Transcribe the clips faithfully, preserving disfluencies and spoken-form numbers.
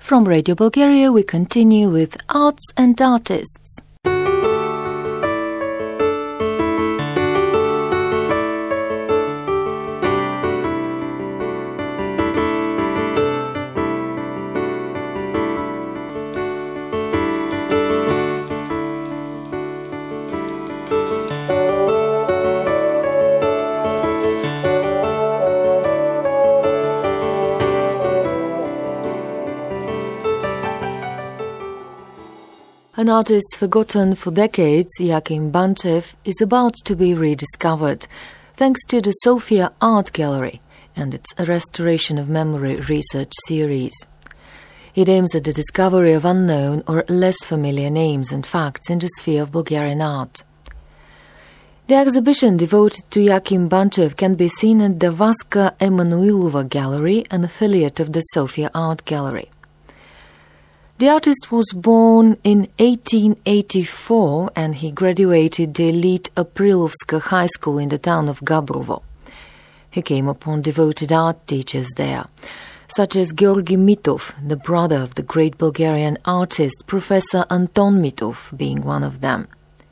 From Radio Bulgaria, we continue with Arts and Artists. An artist forgotten for decades, Yakim Banchev, is about to be rediscovered thanks to the Sofia Art Gallery and its Restoration of Memory research series. It aims at the discovery of unknown or less familiar names and facts in the sphere of Bulgarian art. The exhibition devoted to Yakim Banchev can be seen at the Vaska Emanuilova Gallery, an affiliate of the Sofia Art Gallery. The artist was born in eighteen eighty-four and he graduated the elite Aprilovska High School in the town of Gabrovo. He came upon devoted art teachers there, such as Georgi Mitov, the brother of the great Bulgarian artist Professor Anton Mitov, being one of them.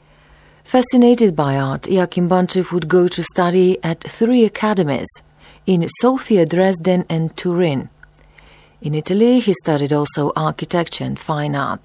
Fascinated by art, Yakim Banchev would go to study at three academies in Sofia, Dresden and Turin. In Italy, he studied also architecture and fine arts.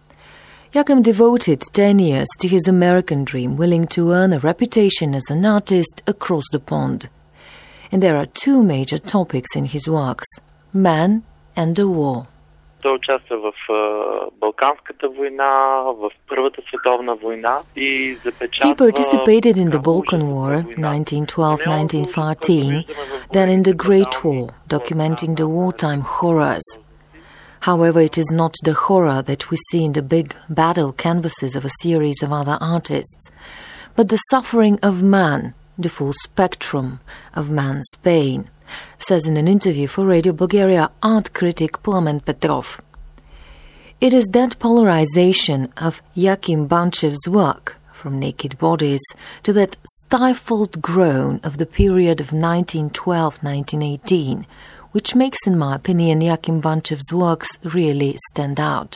Yakim devoted ten years to his American dream, willing to earn a reputation as an artist across the pond. And there are two major topics in his works: man and the war. Той участва в Балканската война, в Първата световна война и запечатва... He participated in the Balkan War, nineteen twelve to nineteen fourteen, then in the Great War, documenting the wartime horrors. However, it is not the horror that we see in the big battle canvases of a series of other artists, but the suffering of man, the full spectrum of man's pain, says in an interview for Radio Bulgaria art critic Plamen Petrov. It is that polarization of Yakim Banchev's work, from naked bodies to that stifled groan of the period of nineteen twelve to nineteen eighteen, which makes, in my opinion, Yakim Banchev's works really stand out.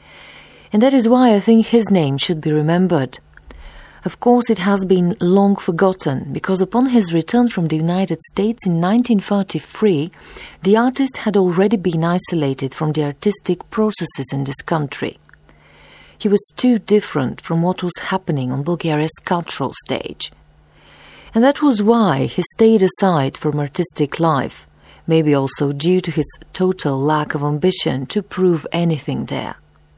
And that is why I think his name should be remembered. Of course, it has been long forgotten, because upon his return from the United States in nineteen thirty-three, the artist had already been isolated from the artistic processes in this country. He was too different from what was happening on Bulgaria's cultural stage. And that was why he stayed aside from artistic life, maybe also due to his total lack of ambition to prove anything there.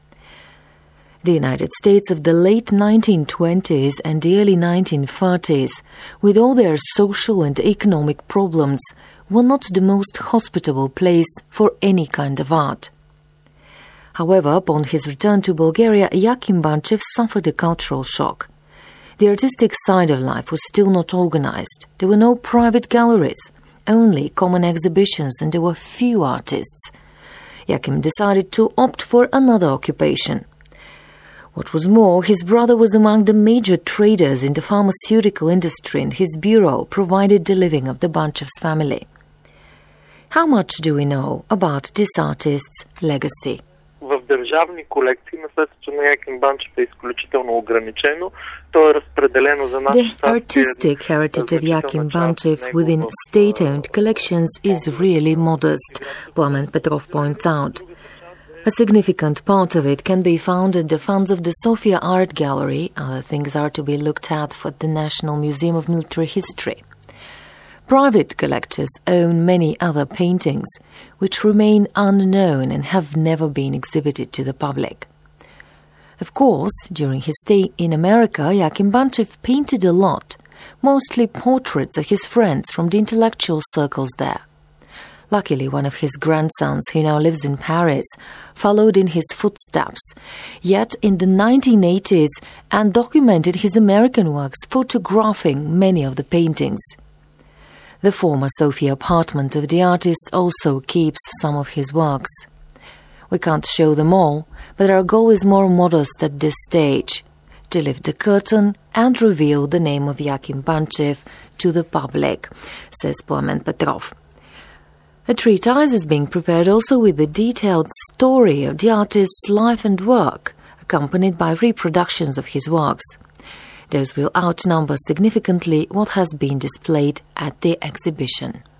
The United States of the late nineteen twenties and the early nineteen thirties, with all their social and economic problems, were not the most hospitable place for any kind of art. However, upon his return to Bulgaria, Yakim Banchev suffered a cultural shock. The artistic side of life was still not organized. There were no private galleries, only common exhibitions, and there were few artists. Yakim decided to opt for another occupation. What was more, his brother was among the major traders in the pharmaceutical industry, and his bureau provided the living of the Banchev's family. How much do we know about this artist's legacy? В държавни колекции наследството на Яким Банчев е изключително ограничено. То е разпределено за нашата... The artistic heritage of Yakim Banchev within state-owned collections is really modest, Plamen Petrov points out. A significant part of it can be found at the funds of the Sofia Art Gallery. Other things are to be looked at for the National Museum of Military History. Private collectors own many other paintings, which remain unknown and have never been exhibited to the public. Of course, during his stay in America, Yakim Banchev painted a lot, mostly portraits of his friends from the intellectual circles there. Luckily, one of his grandsons, who now lives in Paris, followed in his footsteps, yet in the nineteen eighties, and documented his American works, photographing many of the paintings. The former Sofia apartment of the artist also keeps some of his works. We can't show them all, but our goal is more modest at this stage, to lift the curtain and reveal the name of Yakim Banchev to the public, says Plamen Petrov. A treatise is being prepared also with the detailed story of the artist's life and work, accompanied by reproductions of his works. Those will outnumber significantly what has been displayed at the exhibition.